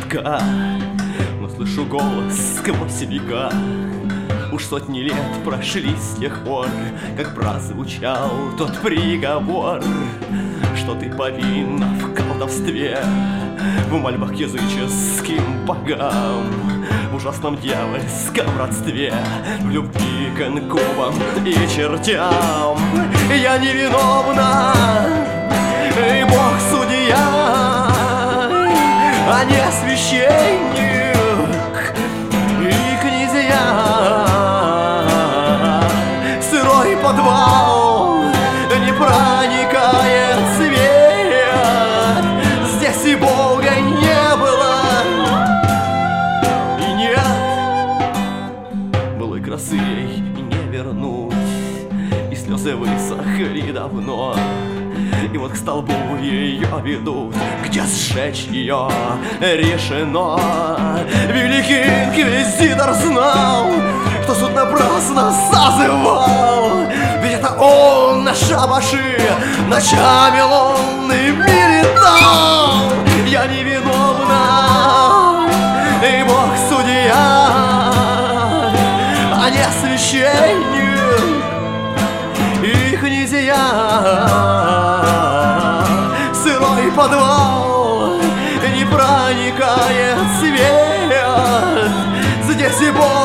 издалека, но слышу голос сквозь века. Уж сотни лет прошли с тех пор, как прозвучал тот приговор, что ты повинна в колдовстве, в мольбах к языческим богам, в ужасном дьявольском родстве, в любви к инкубам и чертям. Я невиновна, и Бог судья, а не священник и князья. Сырой подвал, не проникает свет, здесь и Бога не было, и нет былой красы ей не вернуть, и слезы высохли давно, и вот к столбу ее ведут, где сжечь ее решено. Великий инквизитор знал, что суд напрасно созывал, ведь это он на шабаши ночами лунными летал. Я невиновна, и Бог судья, а не священник и князья. Сырой подвал, не проникает свет, здесь и Бог